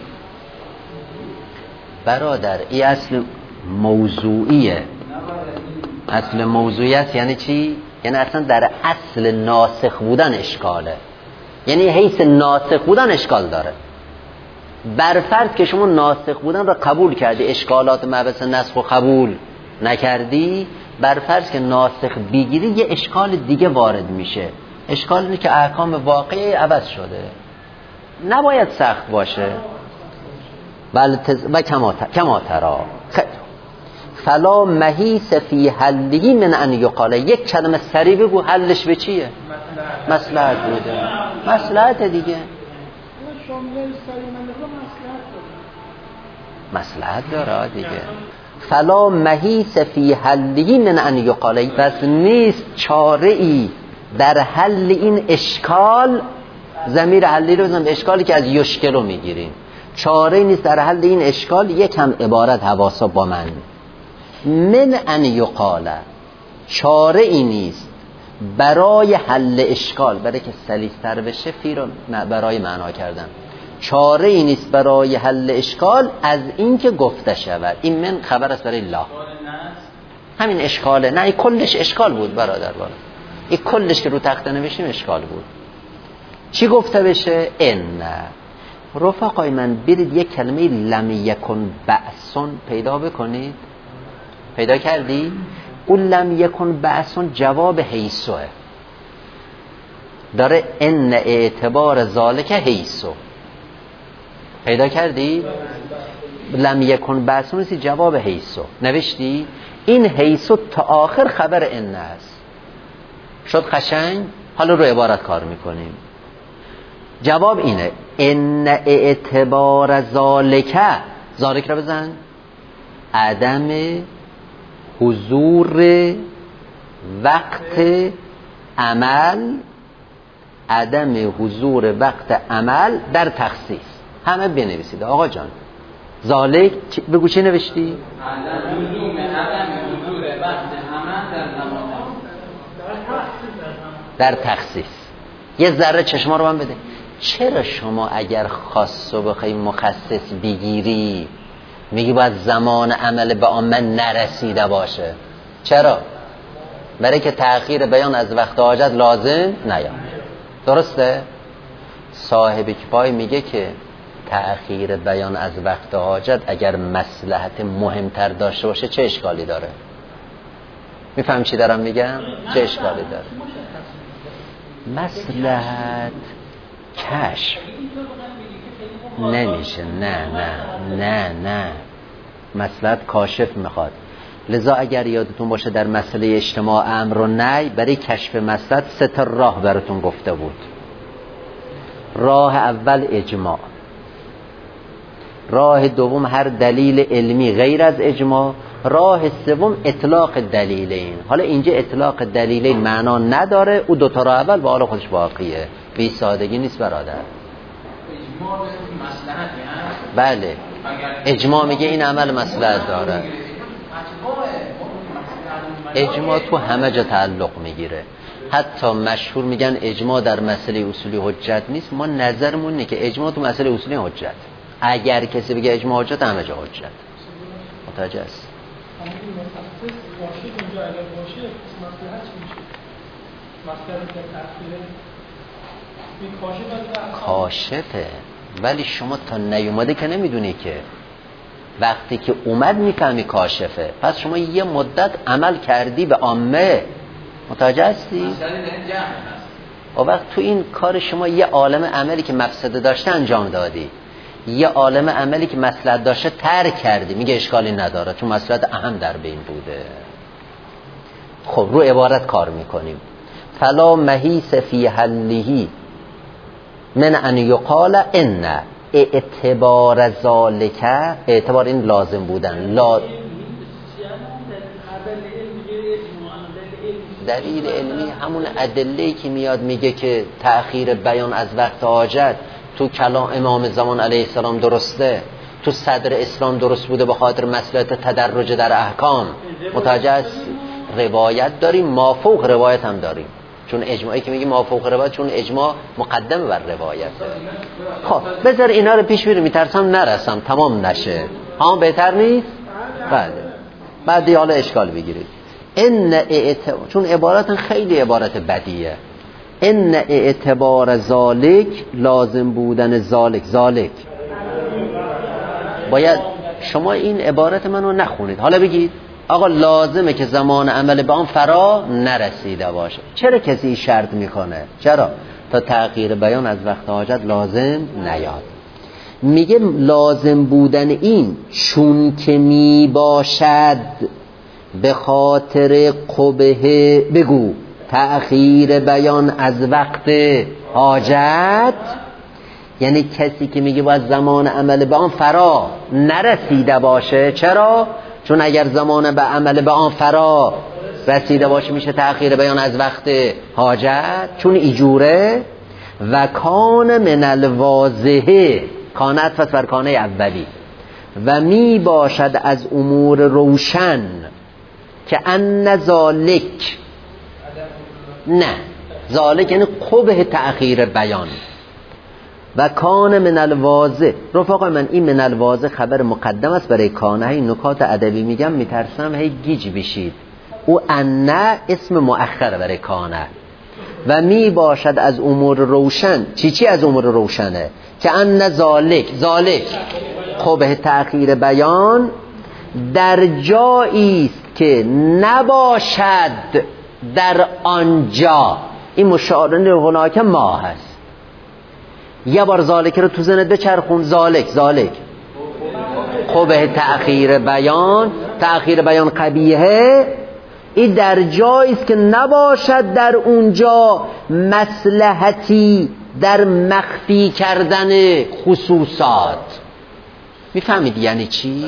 برادر این اصل موضوعیه. اصل موضوعیت یعنی چی؟ یعنی اصلا در اصل ناسخ بودن اشکاله، یعنی حیث ناسخ بودن اشکال داره. برفرض که شما ناسخ بودن را قبول کردی، اشکالات مبحث نسخ و قبول نکردی، برفرض که ناسخ بگیری یه اشکال دیگه وارد میشه. اشکال اینه که احکام واقعی عوض شده، نباید سخت باشه. بل و کما ترا فلا محیث فی حله من ان یقال، یک کلمه سریع بگو حلش به چیه؟ مصلحت بوده، مصلحت دیگه، مصلحت داره دیگه. فلا محیث فی حله من ان یقال، بس نیست چاره ای در حل این اشکال. ضمیر حلی رو بزنم به اشکالی که از یشکلو میگیریم. چاره نیست در حل این اشکال، یکم عبارت حواسا با من. من ان یقال، چاره ای نیست برای حل اشکال، برای که سلیس‌تر بشه فی رو برای معنا کردم. چاره ای نیست برای حل اشکال از این که گفته شود. این من خبر است برای الله. همین اشکاله. نه این کلش اشکال بود برادر بالا. این کلش که رو تخته نوشتیم اشکال بود. چی گفته بشه؟ ان رفقای من برید یک کلمه لم یکن بأسون پیدا بکنید. پیدا کردی؟ اون لم یکن بأسون جواب حیثوه، داره ان اعتبار ذالک حیثو. پیدا کردی؟ لم یکن بأسون سی جواب حیثو نوشتی. این حیثو تا آخر خبر ان است. شد قشنگ؟ حالا رو عبارت کار میکنیم. جواب اینه ان اعتبار ذالک، ذالک رو بزن، عدم حضور وقت عمل، عدم حضور وقت عمل در تخصیص. همه بنویسید آقا جان. ذالک بگو چی نوشتی؟ عدم حضور وقت عمل در زمان در تخصیص. یه ذره چشما رو من بده. چرا شما اگر خاص و بخوای مخصص بگیری میگی باید زمان عمل به آن من نرسیده باشه؟ چرا؟ برای که تأخیر بیان از وقت حاجت لازم نیاد. درسته؟ صاحب کفایه میگه که تأخیر بیان از وقت حاجت اگر مصلحت مهمتر داشته باشه چه اشکالی داره؟ میفهم چی دارم میگم؟ چه اشکالی داره؟ مصلحت کشف نمیشه. نه نه نه نه مصلحت کاشف میخواد. لذا اگر یادتون باشه در مسئله اجتماع امر و نهی برای کشف مصلحت سه تا راه براتون گفته بود. راه اول اجماع، راه دوم هر دلیل علمی غیر از اجماع، راه سوم اطلاق دلیلین. حالا اینجا اطلاق دلیلین معنا نداره، او دو تا راه اول با حال خودش باقیه. بی سادگی نیست برادر. بله اجماع میگه این عمل مصلحت داره. اجماع تو همه جا تعلق میگیره. حتی مشهور میگن اجماع در مسئله اصولی حجت نیست. ما نظرمون اینه که اجماع تو مسئله اصولی حجت. اگر کسی بگه اجماع حجت، همه جا حجت. متوجه است؟ کاشفه، ولی شما تا نیومده که نمیدونی که. وقتی که اومد میفهمی کاشفه. پس شما یه مدت عمل کردی به عامه. متوجه هستی؟ و وقت تو این کار شما یه عالم عملی که مفسده داشته انجام دادی، یه عالم عملی که مصلحت داشته ترک کردی. میگه اشکالی نداره چون مصلحت اهم در بین بوده. خب رو عبارت کار میکنیم. فلا محیص فی حلهی من ان یقال ان اعتبار ذالک، اعتبار این لازم بودن، لا دلیل علمی همون ادله‌ای که میاد میگه که تأخیر بیان از وقت حاجت تو کلام امام زمان علیه السلام درسته، تو صدر اسلام درست بوده به خاطر مصلحت تدرج در احکام. متوجه است؟ روایت داریم، مافوق روایت هم داریم. چون اجماعی که میگه مافوق روایت، چون اجماع مقدمه بر روایت. خب بذار اینا رو پیش بریم، میترسم نرسم تمام نشه. ها بهتر نیست؟ بله. بعد حالا اشکال بگیرید. ان اعتبار، چون عبارت خیلی عبارت بدیه. ان اعتبار ذالک، لازم بودن ذالک. ذالک باید شما این عبارت منو نخونید. حالا بگید آقا لازمه که زمان عمل به آن فرا نرسیده باشه. چرا کسی شرط میکنه؟ چرا؟ تا تغییر بیان از وقت حاجت لازم نیاد. میگه لازم بودن این چون که میباشد به خاطر قبه، بگو تأخیر بیان از وقت حاجت، یعنی کسی که میگه باید زمان عمل به آن فرا نرسیده باشه. چرا؟ چون اگر زمان به عمل به آن فرا رسیده باشه میشه تأخیر بیان از وقت حاجت، چون ایجوره. و کان من الواضحه، کانت فت بر کانه اولی، و می باشد از امور روشن که ان ذالک، نه ذالک یعنی قبح تأخیر بیان. و کان من الواضح، رفقا من این من الواضح خبر مقدم است برای کانه. این نکات ادبی میگم میترسم هی گیج بشید. او ان اسم مؤخر برای کانه. و می باشد از امور روشن، چی چی از امور روشنه؟ که ان ذالک، ذالک قبح تأخیر بیان در جایی است که نباشد در آنجا. این مشارنه هناک ما هست. یه بار ذالک رو تو ذهنت بچرخون. ذالک ذالک قبح تأخیر بیان، تأخیر بیان قبیحه. این در جایی است که نباشد در اونجا مصلحتی در مخفی کردن خصوصات. میفهمید یعنی چی؟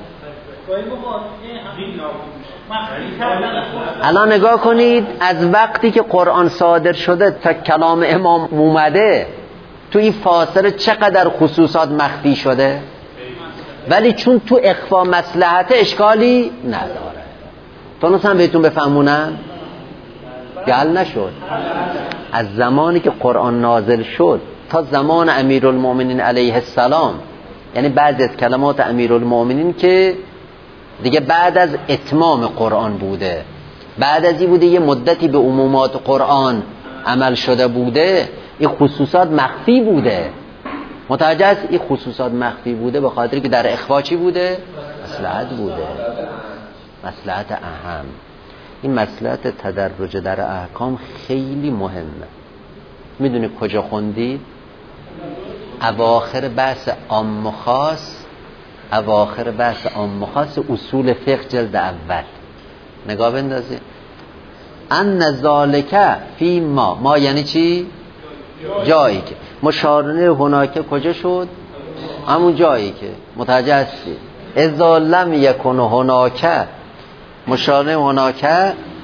الان نگاه کنید از وقتی که قرآن صادر شده تا کلام امام اومده تو این فاصله چقدر خصوصات مخفی شده، ولی چون تو اخفا مصلحت اشکالی نداره. تونستم بهتون بفهمونم؟ گل نشد. از زمانی که قرآن نازل شد تا زمان امیرالمومنین علیه السلام، یعنی بعضی از کلمات امیرالمومنین که دیگه بعد از اتمام قرآن بوده، بعد از این بوده یه مدتی به عمومات قرآن عمل شده بوده، این خصوصات مخفی بوده. متوجه است؟ این خصوصات مخفی بوده به خاطر که در اخفا چی بوده؟ مصلحت بوده، مصلحت اهم. این مصلحت تدرج در احکام خیلی مهمه. میدونی کجا خوندید؟ اواخر بحث عام و خاص، اواخر بحث عام و خاص اصول فقه جلد اول. نگاه بندازید. ان ذالک فی ما، ما یعنی چی؟ جایی که مشارنه هناکه کجا شد؟ همون جایی که متوجه هستی. اذا لم یکن هناکه، مشارنه هناکه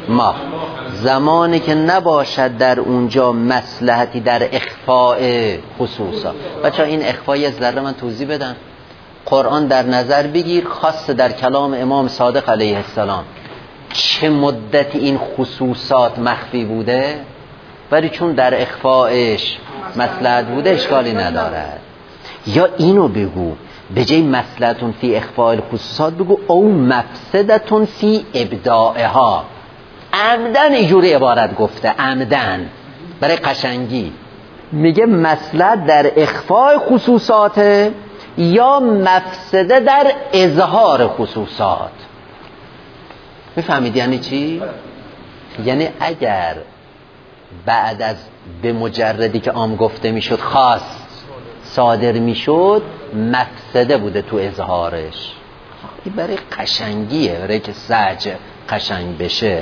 ما زمانی که نباشد در اونجا مصلحتی در اخفاء خصوصا. بچه این اخفاء یه ذره من توضیح بدم. قرآن در نظر بگیر، خاص در کلام امام صادق علیه السلام چه مدتی این خصوصات مخفی بوده، ولی چون در اخفاءش مصلحت بوده اشکالی ندارد. یا اینو بگو به جای مصلحتون فی اخفاء الخصوصات بگو او مفسدتون فی ابداعها. عمدن اینجوری عبارت گفته، عمدن برای قشنگی میگه مصلحت در اخفاء خصوصات یا مفسده در اظهار خصوصات. میفهمید یعنی چی؟ یعنی اگر بعد از به مجردی که عام گفته میشد خاص صادر میشد، مفسده بوده تو اظهارش. این برای قشنگیه، برای که سج قشنگ بشه.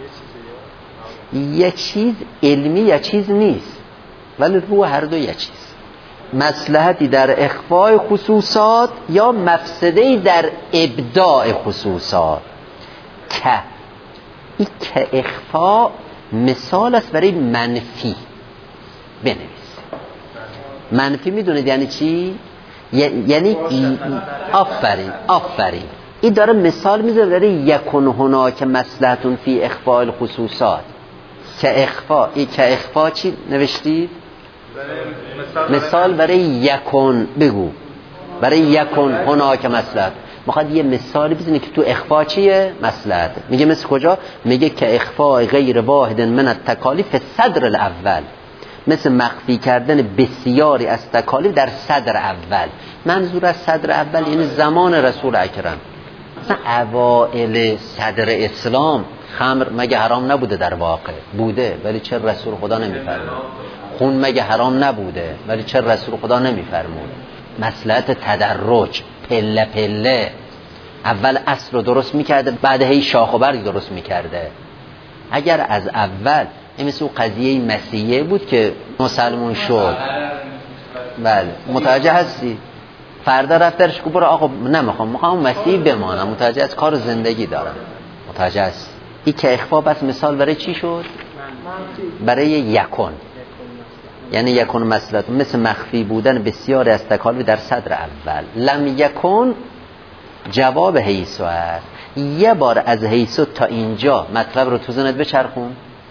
یه چیز علمی یه چیز نیست، ولی رو هر دو یه چیز. مصلحتی در اخفاء خصوصات یا مفسده‌ای در ابداع خصوصات. که این که اخفاء مثال است برای منفی. بنویس منفی. میدونید یعنی چی؟ یعنی ای آفرین آفرین این داره مثال میذاره برای یکن هناک مصلحتون فی اخفاء الخصوصات. که اخفاء ای که اخفاء چی نوشتید؟ مثال برای یکن. بگو برای یکن هناک مصلحت. میخواد یه مثالی بزنه که تو اخفاء چیه؟ مصلحت. میگه مثل کجا؟ میگه که اخفاء غیر واحد من التکالیف صدر الاول، مثل مخفی کردن بسیاری از تکالیف در صدر اول. منظور از صدر اول یعنی زمان رسول اکرم. مثلا اوائل صدر اسلام خمر مگه حرام نبوده؟ در واقع بوده، ولی چه رسول خدا نمیفرمود. خون مگه حرام نبوده، ولی چه رسول خدا نمیفرمود. مصلحت تدرج، پله پله. اول اصل رو درست میکرده، بعد هی شاخ و برگ درست میکرده. اگر از اول این مثل اون قضیه مسیحیه بود که مسلمون شد، بله متوجه هستی؟ فردا رفترش که برو آقا نمیخوام، میخوام مسیحی بمانم، متوجه از کار زندگی دارم. متوجه هست؟ این که اخفا بس مثال برای چی شد؟ برای یکن. یعنی یکن مصلحت مثل مخفی بودن بسیاری از تکالیف در صدر اول. لم یکن جواب حیثو هست. یه بار از حیثو تا اینجا مطلب رو تو ذهنت بچرخون.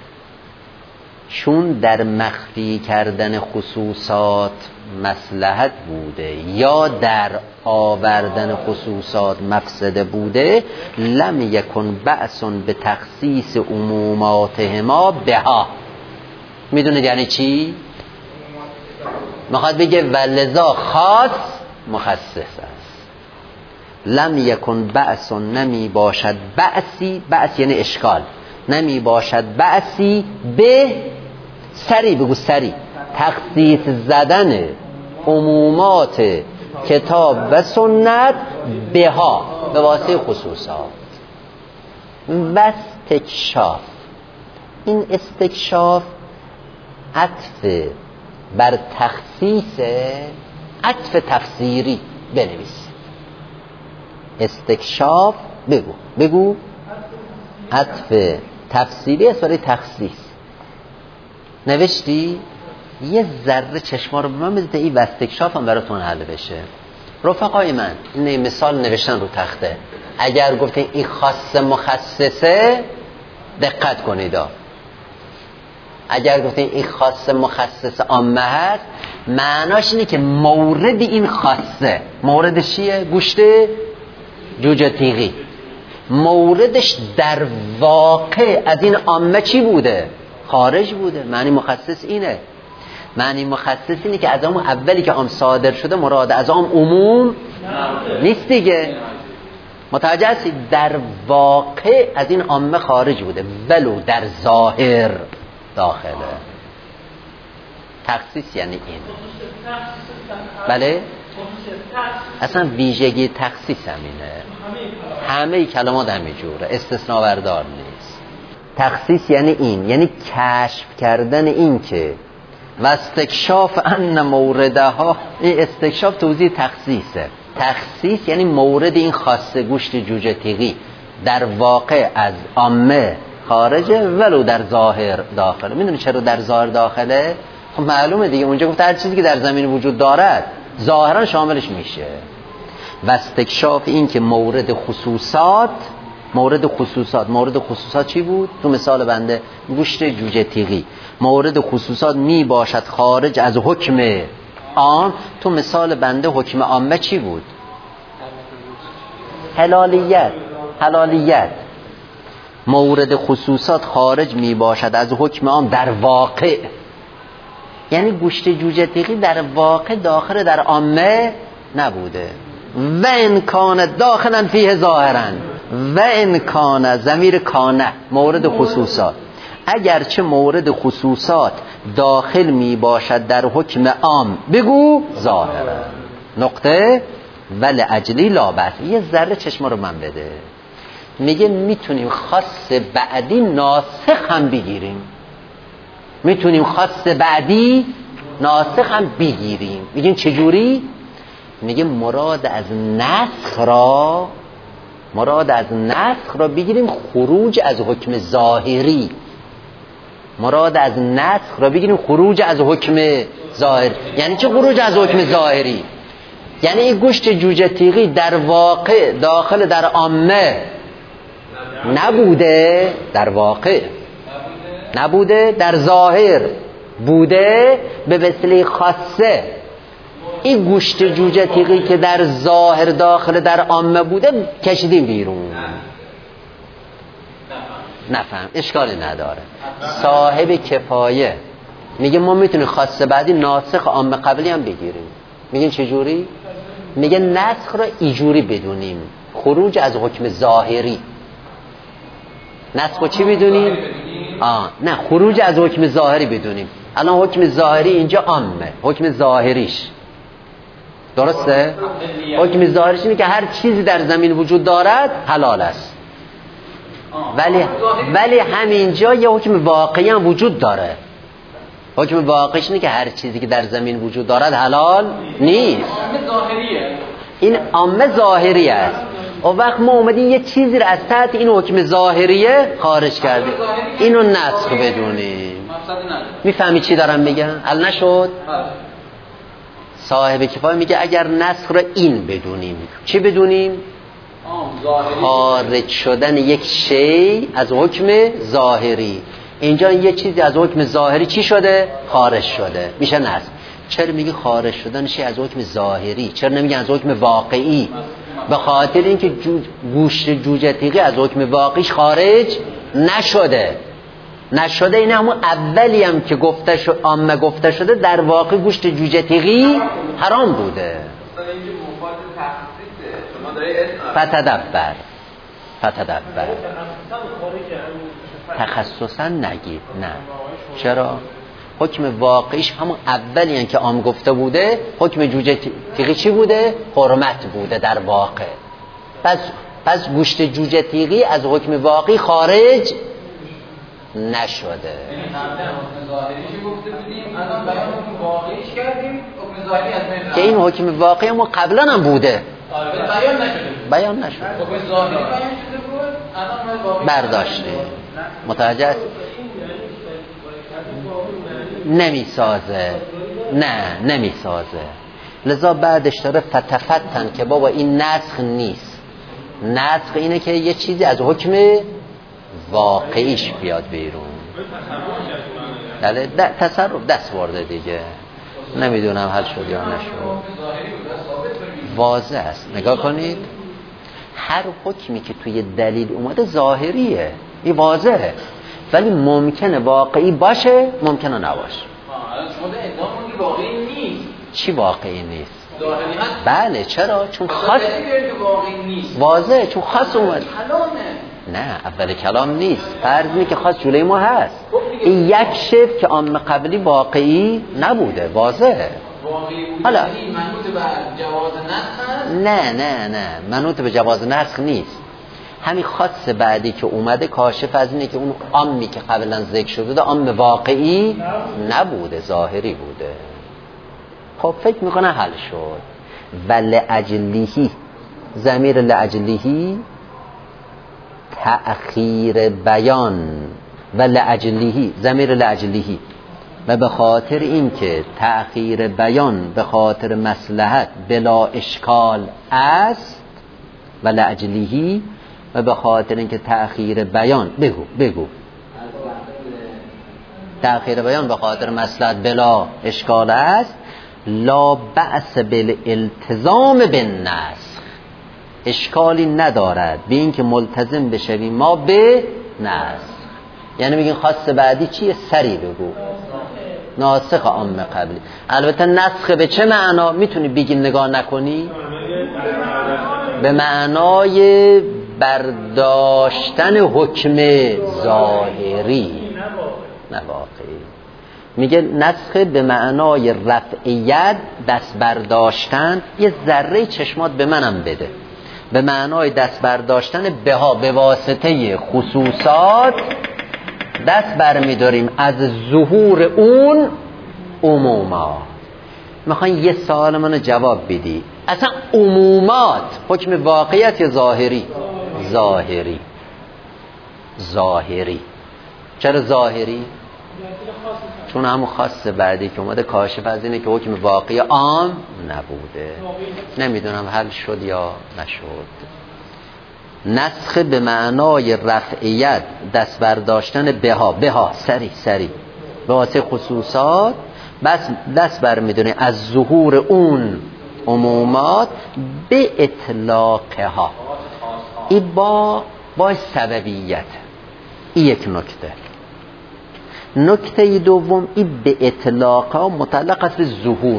چون در مخفی کردن خصوصات مصلحت بوده یا در آوردن خصوصات مفسده بوده، لم یکن بأسون به تخصیص عموماتهما بها. میدونید یعنی چی؟ میخواد بگه ولذا خاص مخصص است. لم یکن بأسون، نمی باشد بأسی، بأس یعنی اشکال، نمی باشد بأسی به سری، بگو سری، تخصیص زدن عمومات کتاب و سنت بها، به واسطه خصوصات. و استکشاف، این استکشاف عطف بر تخصیص، عطف تفسیری بنویس. استکشاف بگو بگو عطف تفسیری است برای تخصیص. نوشتی؟ یه ذره چشما رو به من بزنید این استکشاف هم براتون حل بشه. رفقای من این مثال نوشتن رو تخته. اگر گفتین این خاص مخصصه دقت کنید. اگر گفتین این خاص مخصص عامه هست، معناش اینه که مورد این خاصه، موردش چیه؟ گوشت جوجه تیغی. موردش در واقع از این عامه چی بوده؟ خارج بوده. معنی مخصص اینه. معنی مخصص اینه که از اون اولی که عام صادر شده مراد از عام عموم نیست دیگه. متوجه هستی؟ در واقع از این عامه خارج بوده، ولو در ظاهر داخله. تخصیص یعنی این. بله؟ اصلا ویژگی تخصیص همینه. همه کلمات همینجوره، استثناء بردار نیست. تخصیص یعنی این، یعنی کشف کردن این که و استکشاف ان موردها. این استکشاف توضیح تخصیصه. تخصیص یعنی مورد این خاصه گوشت جوجه تیغی در واقع از عامه خارجه ولو در ظاهر داخله. میدونی چرا در ظاهر داخله؟ خب معلومه دیگه، اونجا گفت هر چیزی که در زمین وجود دارد ظاهرا شاملش میشه. و استکشاف این که مورد خصوصات مورد خصوصات مورد خصوصات چی بود؟ تو مثال بنده گوشت جوجه تیغی مورد خصوصات می باشد خارج از حکم عام. تو مثال بنده حکم عامه چی بود؟ حلالیت. حلالیت مورد خصوصات خارج می باشد از حکم عام در واقع، یعنی گوشت جوجه تیغی در واقع داخل در عامه نبوده. و امکان داخلا فیه ظاهرا و امکان ضمیر کانه مورد خصوصات، اگرچه مورد خصوصات داخل می باشد در حکم عام بگو ظاهرا. نقطه ولی اجلی لا بس. یه ذره چشم رو من بده. میگه میتونیم خاص بعدی ناسخ هم بگیریم، میتونیم خاص بعدی ناسخ هم بگیریم. میگیم چجوری؟ میگه مراد از نسخ را مراد از نسخ را بگیریم خروج از حکم ظاهری. مراد از نسخ را بگیریم خروج از حکم ظاهر. یعنی چه خروج از حکم ظاهری؟ یعنی این گوشت جوجه تیغی در واقع داخل در عامه نبوده، در واقع نبوده، در ظاهر بوده به وسیله خاصه. این گوشت جوجه تیغی که در ظاهر داخل در عامه بوده کشیدیم بیرون. نفهم، اشکالی نداره. صاحب کفایه میگه ما میتونیم خاصه بعدی ناسخ عامه قبلی هم بگیریم. میگن چجوری؟ میگه نسخ را ایجوری بدونیم خروج از حکم ظاهری. نسخ رو چی بدونیم؟ آه نه، خروج از حکم ظاهری بدونیم. الان حکم ظاهری اینجا عامه، حکم ظاهریش درسته؟ حکم ظاهریش اینه که هر چیزی در زمین وجود دارد حلال است. ولی ولی همینجا یه حکم واقعی هم وجود داره. حکم واقعیش اینه که هر چیزی که در زمین وجود دارد حلال نیست. این عامه ظاهری است. و وقت ما اومدیم یه چیزی رو از تحت این حکم ظاهریه خارج کردیم، اینو نسخ بدونیم. میفهمی چی دارم میگم؟ حل نشد؟ صاحب کفایه میگه اگر نسخ رو این بدونیم. چی بدونیم؟ خارج شدن یک شی از حکم ظاهری. اینجا یه چیزی از حکم ظاهری چی شده؟ خارج شده، میشه نسخ. چرا میگی خارج شدن شی از حکم ظاهری؟ چرا نمیگی از حکم واقعی؟ به خاطر اینکه جو گوشت جوجه تیغی از حکم واقعیش خارج نشده. نشده این همون اولی هم که گفته شد، عامه گفته شده، در واقع گوشت جوجه تیغی حرام بوده. فتدبر فتدبر تخصصا نگید. نه، چرا؟ حکم واقعیش همون اولی هم که عام گفته بوده، حکم جوجه تیغی چی بوده؟ حرمت بوده در واقع. پس پس گوشت جوجه تیغی از حکم واقعی خارج نشده. که این حکم واقعی ما قبلا هم بوده، بیان نشده. بیان نشده. برداشته. متوجه است؟ نمیسازه. نه نمیسازه. لذا بعدش داره فتفتن که بابا این نسخ نیست. نسخ اینه که یه چیزی از حکم واقعیش بیاد بیرون. بله، تصرف دست برده دیگه. نمیدونم حل شد یا نشد. واضح است. نگاه کنید، هر حکمی که توی دلیل اومده ظاهریه، این واضحه، ولی ممکنه واقعی باشه، ممکنه نباشه. واقعی نیست. چی واقعی نیست؟ بله، چرا؟ چون خاص واضحه، چون خاص اومد. نه، اول کلام نیست. فرض اینه که خاص جلوی ما هست. این یک شف که عام قبلی واقعی نبوده، واضحه. حالا منوط به جواز نسخ؟ نه نه نه، منوط به جواز نسخ نیست. همین خاص بعدی که اومده کاشف از اینه که اون عامی که قبلا ذکر شده عام واقعی نبوده، ظاهری بوده. خب فکر میکنه حل شد. ول اجلیهی، ضمیر لاجلیهی تأخیر بیان و لأجلیه، ضمیر لأجلیه، و به خاطر این که تأخیر بیان به خاطر مصلحت بلا اشکال است و لأجلیه، و به خاطر این که تأخیر بیان بگو بگو تأخیر بیان به خاطر مصلحت بلا اشکال است، لا بأس بالالتزام بالنسخ، اشکالی ندارد به این که ملتزم بشویم ما به نسخ. یعنی میگین خاص بعدی چیه؟ سری بگو، ناسخ عام قبلی. البته نسخ به چه معنا میتونی بگی نگاه نکنی؟ به معنای برداشتن حکم ظاهری، نه واقعی. میگه نسخ به معنای رفعیت، دست برداشتن، یه ذره چشمات به منم بده، به معنای دست برداشتن بها، به واسطه خصوصات دست برمیداریم از ظهور اون عمومات. میخواین یه سوال منو جواب بدی، اصلا عمومات حکم واقعیت یا ظاهری؟ ظاهری. ظاهری. چرا ظاهری؟ چون همون خاص بعدی که اومده کاشف از اینه که حکم واقعی عام نبوده. نمیدونم حل شد یا نشد. نسخ به معنای رفعیت، دست برداشتن بها، بها سری سری به واسه خصوصات، بس دست برمیدونه از ظهور اون عمومات به اطلاقها. این با با سببیت. این یک نکته. نکته دوم، این به اطلاقها متعلق است به ظهور.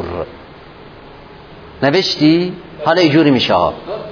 نوشتی؟ حالا اینجوری میشه ها.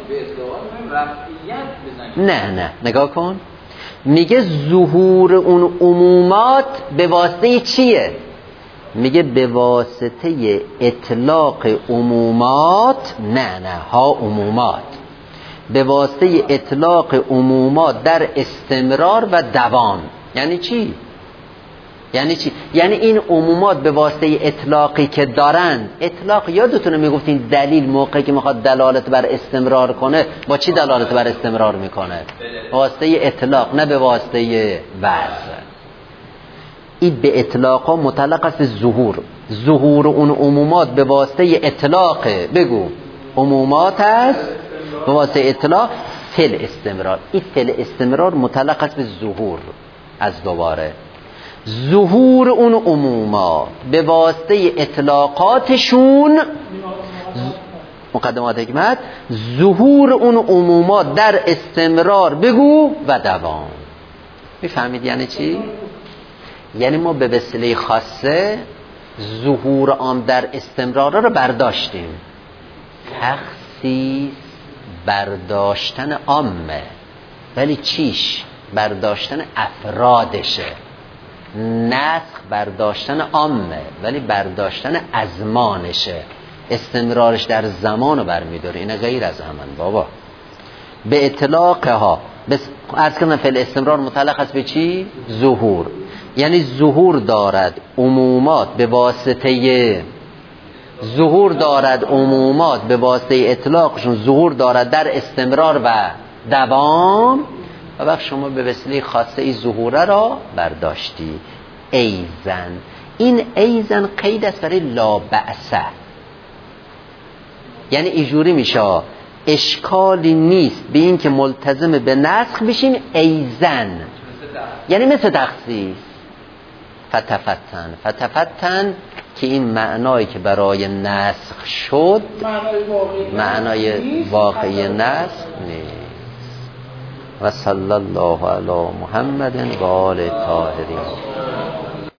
نه نه نگاه کن، میگه ظهور اون عمومات به واسطه چیه؟ میگه به واسطه اطلاق عمومات. نه نه ها عمومات، به واسطه اطلاق عمومات در استمرار و دوام. یعنی چی؟ یعنی چی؟ یعنی این عمومات به واسطه اطلاقی که دارن، اطلاق یادتونه میگفتین دلیل موقعی که میخواد دلالت بر استمرار کنه با چی دلالت بر استمرار میکنه؟ به واسطه اطلاق، نه به واسطه وضع. این به اطلاق ها متعلق است به ظهور. ظهور اون عمومات به واسطه اطلاق، بگو عمومات است به واسطه اطلاق فل استمرار. این فل استمرار متعلق است به ظهور. از دوباره ظهور اون عمومات به واسطه اطلاقاتشون، مقدمات حکمت، ظهور اون عمومات در استمرار بگو و دوام. میفهمید یعنی چی؟ یعنی ما به وسیله خاصه ظهور عام در استمرار رو برداشتیم. تخصیص برداشتن عامه، ولی چیش؟ برداشتن افرادشه. نسخ برداشتن عامه ولی برداشتن ازمانشه، استمرارش در زمان رو برمیداره. اینه غیر از همن بابا. به اطلاقها عرض کردم فعل استمرار متعلق است به چی؟ ظهور. یعنی ظهور دارد عمومات به واسطه ظهور دارد عمومات به واسطه اطلاقشون ظهور دارد در استمرار و دوام، و وقت شما به وسیله خاصه ای ظهوره را برداشتی. ایزن، این ایزن قید است برای لا بأسه. یعنی اینجوری میشه اشکالی نیست به این که ملتزم به نسخ بشیم. ایزن یعنی مثل تخصیص. فتفتن فتفتن که این معنایی که برای نسخ شد معنای واقعی نسخ نیست. و صلی الله علی محمد و آل طاهرین.